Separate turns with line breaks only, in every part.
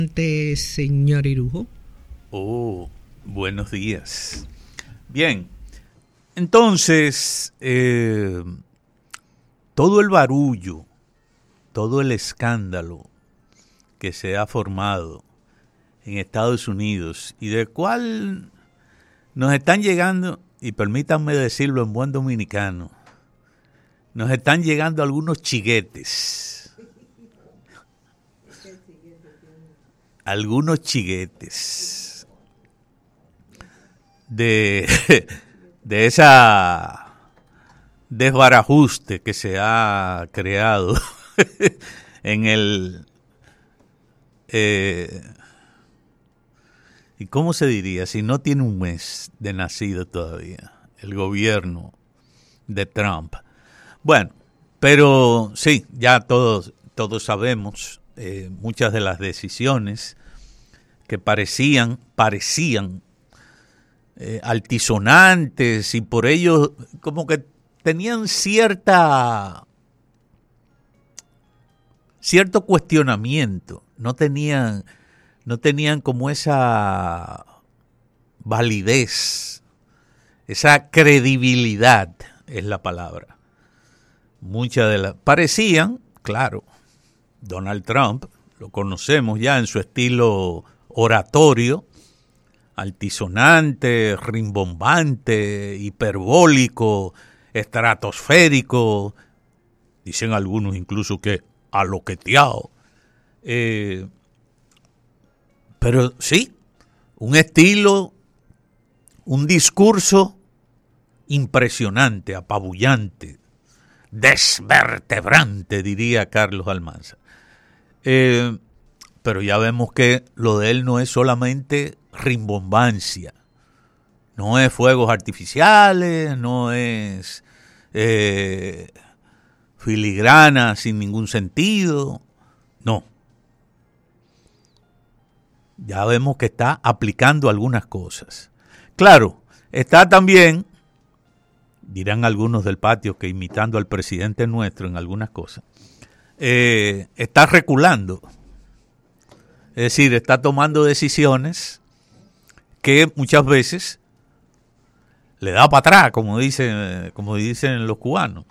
Señor Irujo.
Oh, buenos días. Bien, entonces, todo el barullo, todo el escándalo que se ha formado en Estados Unidos y del cual nos están llegando, y permítanme decirlo en buen dominicano, nos están llegando algunos chiguetes. Algunos chiguetes de esa desbarajuste que se ha creado en el ¿y cómo se diría? Si no tiene un mes de nacido todavía el gobierno de Trump. Bueno, pero sí, ya todos sabemos muchas de las decisiones que parecían altisonantes y por ello como que tenían cierto cuestionamiento, no tenían como esa validez, esa credibilidad es la palabra. Muchas de las parecían, claro, Donald Trump, lo conocemos ya en su estilo oratorio, altisonante, rimbombante, hiperbólico, estratosférico, dicen algunos incluso que aloqueteado. Pero sí, un estilo, un discurso impresionante, apabullante, desvertebrante, diría Carlos Almanza. Pero ya vemos que lo de él no es solamente rimbombancia, no es fuegos artificiales, no es filigrana sin ningún sentido, no. Ya vemos que está aplicando algunas cosas. Claro, está también, dirán algunos del patio que imitando al presidente nuestro en algunas cosas, está reculando. Es decir, está tomando decisiones que muchas veces le da para atrás, como dicen los cubanos.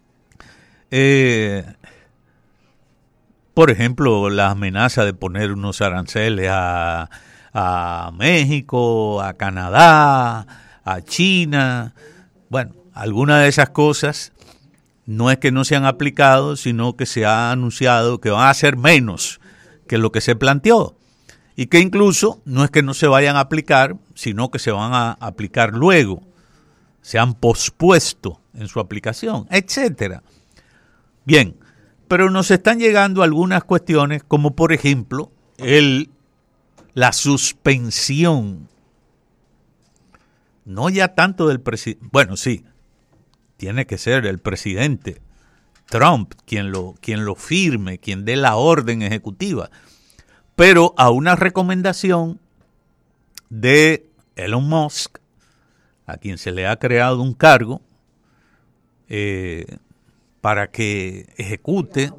Por ejemplo, la amenaza de poner unos aranceles a México, a Canadá, a China. Bueno, algunas de esas cosas no es que no se han aplicado, sino que se ha anunciado que van a ser menos que lo que se planteó. Y que incluso no es que no se vayan a aplicar, sino que se van a aplicar luego. Se han pospuesto en su aplicación, etcétera. Bien, pero nos están llegando algunas cuestiones, como por ejemplo la suspensión, no ya tanto del presidente, bueno, sí, tiene que ser el presidente Trump quien lo firme, quien dé la orden ejecutiva, pero a una recomendación de Elon Musk, a quien se le ha creado un cargo para que ejecute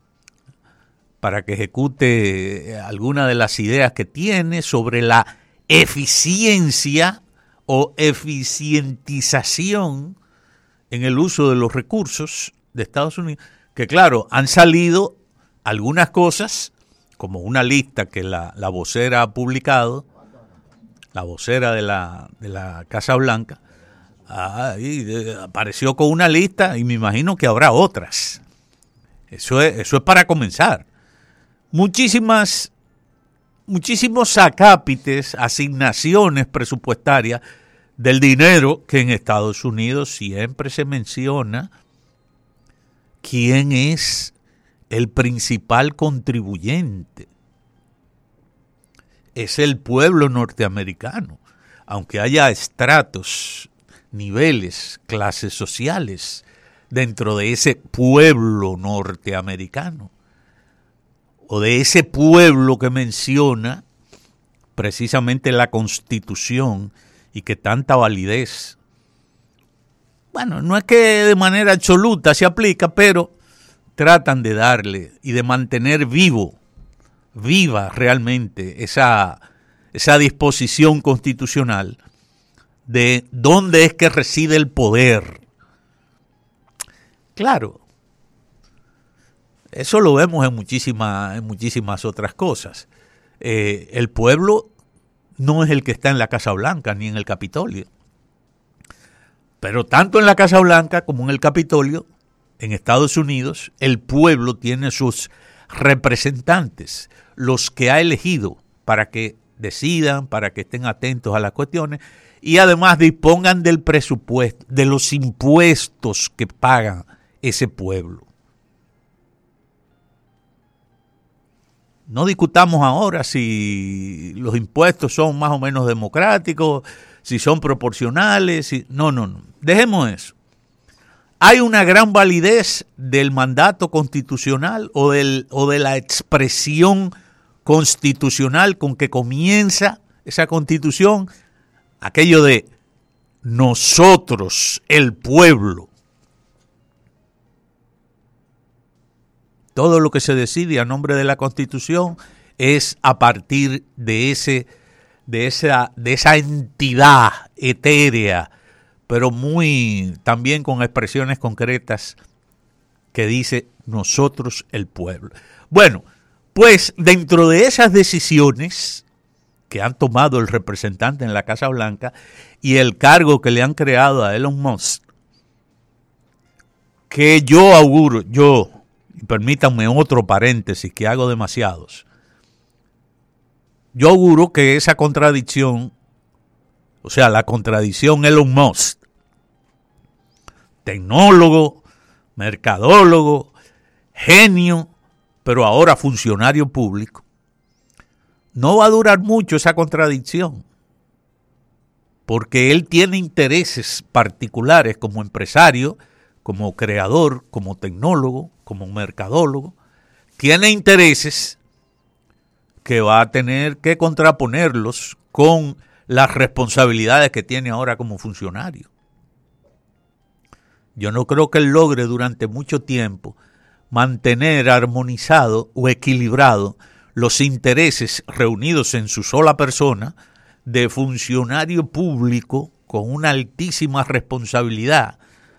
alguna de las ideas que tiene sobre la eficiencia o eficientización en el uso de los recursos de Estados Unidos, que claro, han salido algunas cosas, como una lista que la vocera ha publicado, la vocera de la Casa Blanca, apareció con una lista y me imagino que habrá otras. Eso es para comenzar. Muchísimos acápites, asignaciones presupuestarias del dinero que en Estados Unidos siempre se menciona quién es el principal contribuyente. Es el pueblo norteamericano, aunque haya estratos, niveles, clases sociales dentro de ese pueblo norteamericano, o de ese pueblo que menciona precisamente la Constitución y que tanta validez. Bueno, no es que de manera absoluta se aplica, pero tratan de darle y de mantener vivo viva realmente esa disposición constitucional de dónde es que reside el poder. Claro, eso lo vemos en muchísimas otras cosas. El pueblo no es el que está en la Casa Blanca ni en el Capitolio. Pero tanto en la Casa Blanca como en el Capitolio, en Estados Unidos, el pueblo tiene sus representantes, los que ha elegido para que decidan, para que estén atentos a las cuestiones y además dispongan del presupuesto, de los impuestos que paga ese pueblo. No discutamos ahora si los impuestos son más o menos democráticos, si son proporcionales. No. Dejemos eso. Hay una gran validez del mandato constitucional o de la expresión constitucional con que comienza esa constitución, aquello de nosotros, el pueblo. Todo lo que se decide a nombre de la Constitución es a partir de esa entidad etérea, pero también con expresiones concretas que dice nosotros el pueblo. Bueno, pues dentro de esas decisiones que han tomado el representante en la Casa Blanca y el cargo que le han creado a Elon Musk, que yo auguro, y permítanme otro paréntesis que hago demasiados, yo auguro que esa contradicción, o sea, la contradicción Elon Musk, tecnólogo, mercadólogo, genio, pero ahora funcionario público, no va a durar mucho esa contradicción, porque él tiene intereses particulares como empresario, como creador, como tecnólogo, como mercadólogo, tiene intereses que va a tener que contraponerlos con las responsabilidades que tiene ahora como funcionario. Yo no creo que él logre durante mucho tiempo mantener armonizado o equilibrado los intereses reunidos en su sola persona de funcionario público con una altísima responsabilidad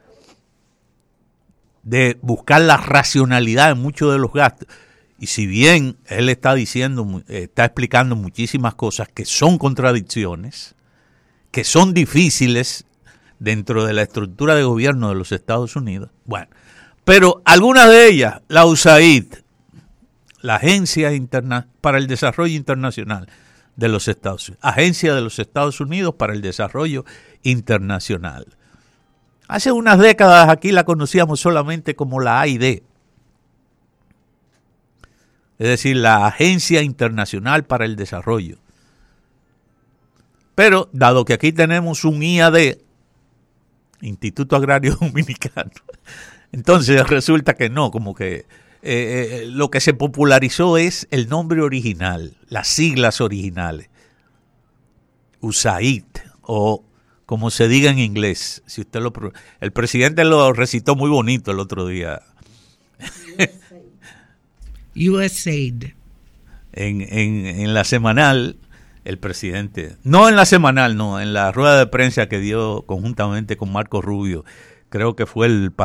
de buscar la racionalidad en muchos de los gastos. Y si bien él está explicando muchísimas cosas que son contradicciones, que son difíciles dentro de la estructura de gobierno de los Estados Unidos, bueno, pero algunas de ellas, la USAID, la Agencia para el Desarrollo Internacional de los Estados Unidos, Agencia de los Estados Unidos para el Desarrollo Internacional. Hace unas décadas aquí la conocíamos solamente como la AID, es decir, la Agencia Internacional para el Desarrollo. Pero, dado que aquí tenemos un IAD, Instituto Agrario Dominicano, entonces resulta que no, como que lo que se popularizó es el nombre original, las siglas originales. USAID, o como se diga en inglés. Si usted el presidente lo recitó muy bonito el otro día.
USAID.
En la semanal, el presidente, no en la semanal, no, en la rueda de prensa que dio conjuntamente con Marco Rubio, creo que fue el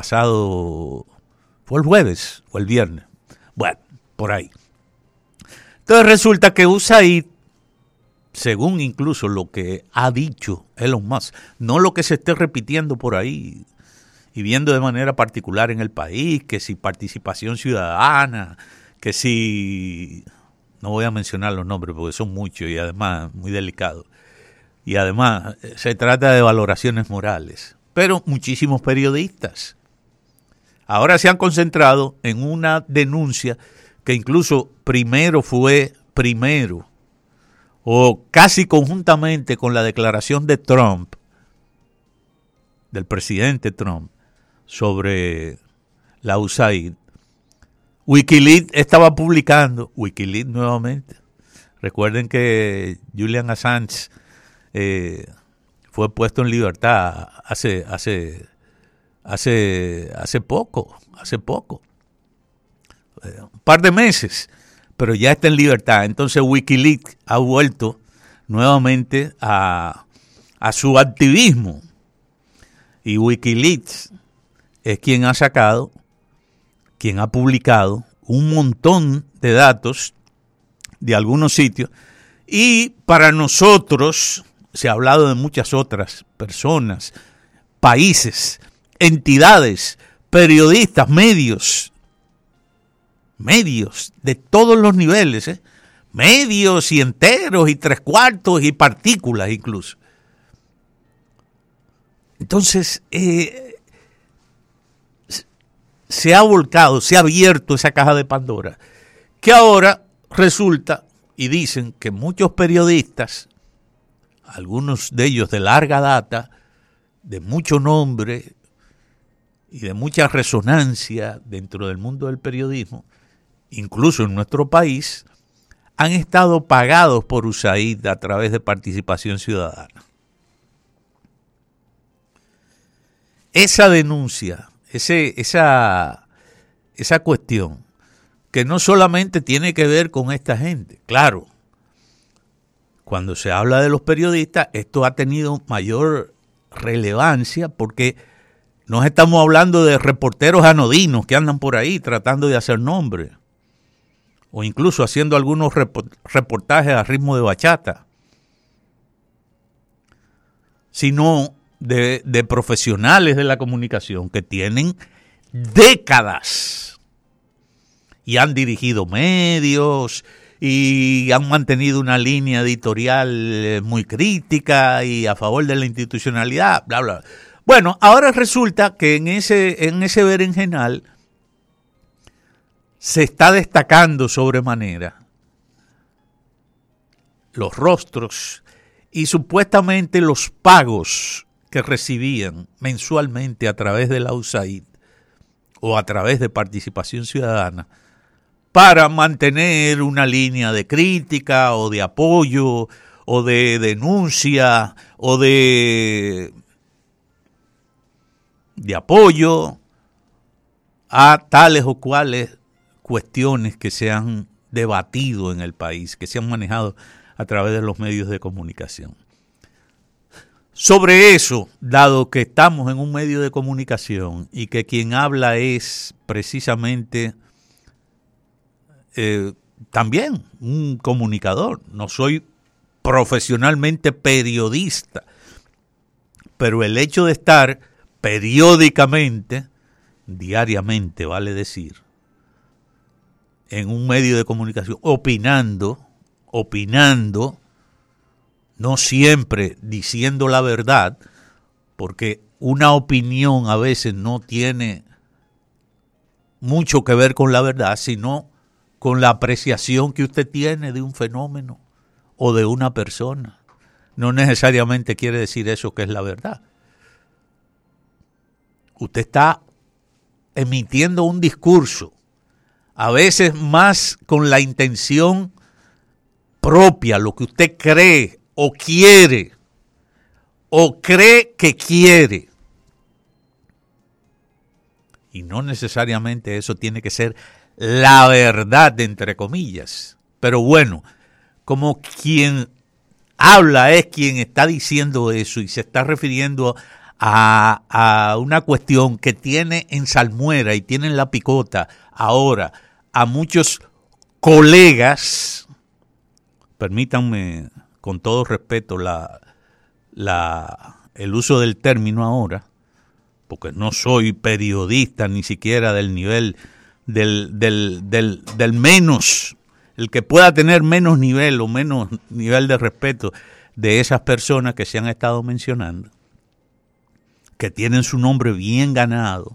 jueves o el viernes, bueno, por ahí. Entonces resulta que USAID, según incluso lo que ha dicho Elon Musk, no lo que se esté repitiendo por ahí y viendo de manera particular en el país, que si participación ciudadana, que si, no voy a mencionar los nombres porque son muchos y además muy delicados, y además se trata de valoraciones morales, pero muchísimos periodistas ahora se han concentrado en una denuncia que incluso primero o casi conjuntamente con la declaración de Trump, del presidente Trump, sobre la USAID, Wikileaks estaba publicando, Wikileaks nuevamente, recuerden que Julian Assange fue puesto en libertad hace poco, un par de meses, pero ya está en libertad. Entonces Wikileaks ha vuelto nuevamente a su activismo. Y Wikileaks es quien ha sacado, quien ha publicado un montón de datos de algunos sitios. Y para nosotros, se ha hablado de muchas otras personas, países, entidades, periodistas, medios de todos los niveles, medios y enteros y tres cuartos y partículas incluso. Entonces, se ha volcado, se ha abierto esa caja de Pandora, que ahora resulta, y dicen que muchos periodistas, algunos de ellos de larga data, de mucho nombre y de mucha resonancia dentro del mundo del periodismo, incluso en nuestro país, han estado pagados por USAID a través de Participación Ciudadana. Esa denuncia, esa cuestión, que no solamente tiene que ver con esta gente, claro, cuando se habla de los periodistas, esto ha tenido mayor relevancia porque no estamos hablando de reporteros anodinos que andan por ahí tratando de hacer nombre, o incluso haciendo algunos reportajes a ritmo de bachata, sino de profesionales de la comunicación que tienen décadas y han dirigido medios y han mantenido una línea editorial muy crítica y a favor de la institucionalidad, bla, bla. Bueno, ahora resulta que en ese berenjenal se está destacando sobremanera los rostros y supuestamente los pagos que recibían mensualmente a través de la USAID o a través de Participación Ciudadana para mantener una línea de crítica o de apoyo o de denuncia o de apoyo a tales o cuales cuestiones que se han debatido en el país, que se han manejado a través de los medios de comunicación. Sobre eso, dado que estamos en un medio de comunicación y que quien habla es precisamente también un comunicador, no soy profesionalmente periodista, pero el hecho de estar periódicamente, diariamente vale decir, en un medio de comunicación, opinando, no siempre diciendo la verdad, porque una opinión a veces no tiene mucho que ver con la verdad, sino con la apreciación que usted tiene de un fenómeno o de una persona. No necesariamente quiere decir eso que es la verdad. Usted está emitiendo un discurso, a veces más con la intención propia, lo que usted cree o quiere, o cree que quiere. Y no necesariamente eso tiene que ser la verdad, entre comillas. Pero bueno, como quien habla es quien está diciendo eso y se está refiriendo a una cuestión que tiene en salmuera y tiene en la picota ahora a muchos colegas, permítanme con todo respeto el uso del término ahora, porque no soy periodista ni siquiera del nivel del menos, el que pueda tener menos nivel o menos nivel de respeto de esas personas que se han estado mencionando, que tienen su nombre bien ganado,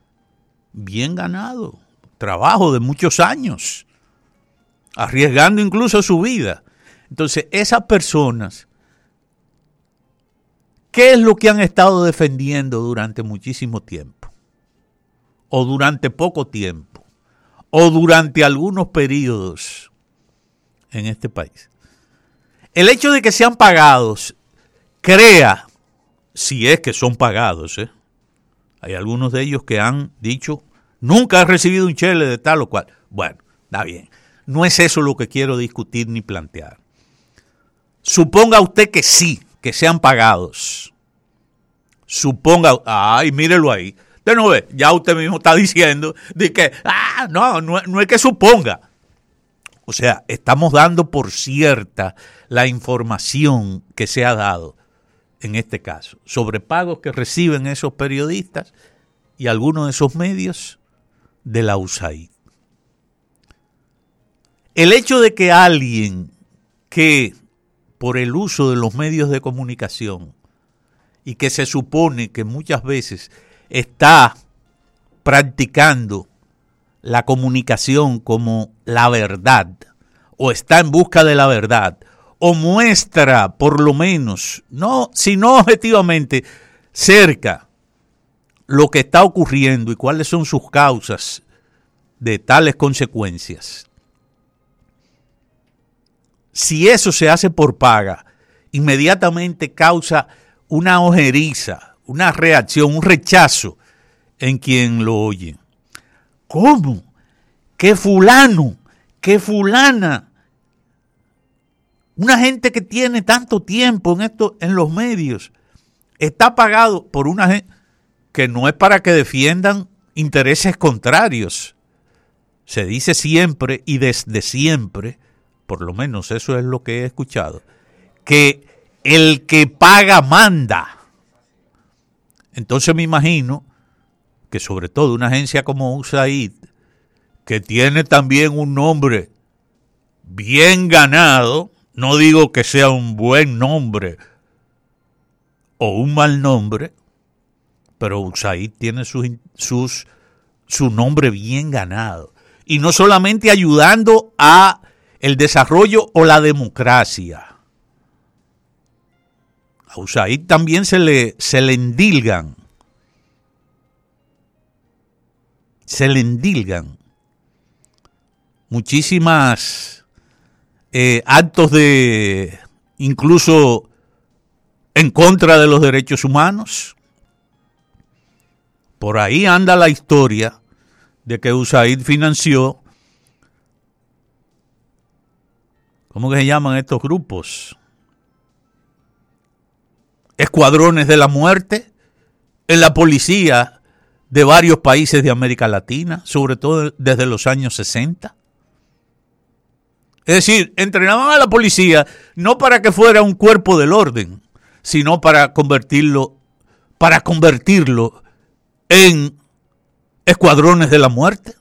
trabajo de muchos años, arriesgando incluso su vida. Entonces, esas personas, ¿qué es lo que han estado defendiendo durante muchísimo tiempo? O durante poco tiempo, o durante algunos periodos en este país. El hecho de que sean pagados crea, si es que son pagados, hay algunos de ellos que han dicho, nunca he recibido un chele de tal o cual. Bueno, está bien. no es eso lo que quiero discutir ni plantear. Suponga usted que sí, que sean pagados. Suponga, ay, mírelo ahí. Usted no ve, ya usted mismo está diciendo de que, no es que suponga. O sea, estamos dando por cierta la información que se ha dado en este caso sobre pagos que reciben esos periodistas y algunos de esos medios de la USAID. El hecho de que alguien que por el uso de los medios de comunicación y que se supone que muchas veces está practicando la comunicación como la verdad, o está en busca de la verdad, o muestra por lo menos, no, sino objetivamente, cerca lo que está ocurriendo y cuáles son sus causas de tales consecuencias. Si eso se hace por paga, inmediatamente causa una ojeriza, una reacción, un rechazo en quien lo oye. ¿Cómo? ¿Qué fulano? ¿Qué fulana? Una gente que tiene tanto tiempo en los medios está pagado por una gente que no es para que defiendan intereses contrarios. Se dice siempre y desde siempre, por lo menos eso es lo que he escuchado, que el que paga manda. Entonces me imagino que sobre todo una agencia como USAID, que tiene también un nombre bien ganado, no digo que sea un buen nombre o un mal nombre, pero USAID tiene su nombre bien ganado. Y no solamente ayudando a el desarrollo o la democracia. A USAID también se le endilgan. Se le endilgan muchísimas actos de incluso en contra de los derechos humanos. Por ahí anda la historia de que USAID financió, ¿cómo que se llaman estos grupos? Escuadrones de la muerte en la policía de varios países de América Latina, sobre todo desde los años 60. Es decir, entrenaban a la policía no para que fuera un cuerpo del orden, sino para convertirlo en escuadrones de la muerte,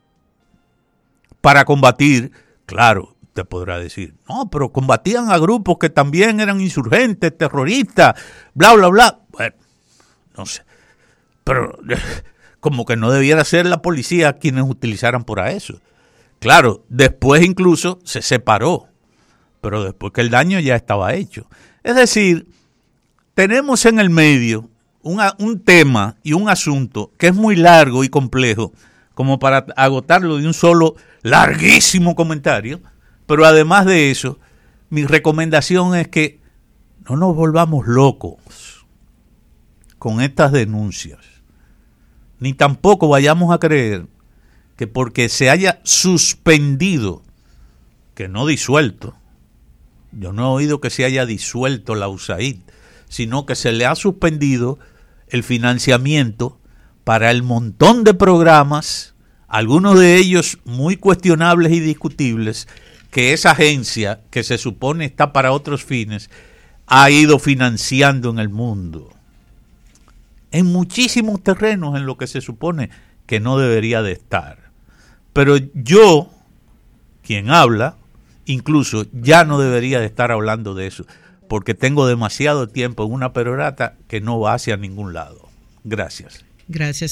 para combatir, claro, te podrá decir, no, pero combatían a grupos que también eran insurgentes, terroristas, bla, bla, bla. Bueno, no sé, pero como que no debiera ser la policía quienes utilizaran para eso. Claro, después incluso se separó, pero después que el daño ya estaba hecho. Es decir, tenemos en el medio un tema y un asunto que es muy largo y complejo, como para agotarlo de un solo larguísimo comentario, pero además de eso, mi recomendación es que no nos volvamos locos con estas denuncias, ni tampoco vayamos a creer que porque se haya suspendido, que no disuelto, yo no he oído que se haya disuelto la USAID, sino que se le ha suspendido el financiamiento para el montón de programas, algunos de ellos muy cuestionables y discutibles, que esa agencia, que se supone está para otros fines, ha ido financiando en el mundo. En muchísimos terrenos en lo que se supone que no debería de estar. Pero yo, quien habla, incluso ya no debería de estar hablando de eso, porque tengo demasiado tiempo en una perorata que no va hacia ningún lado. Gracias.
Gracias.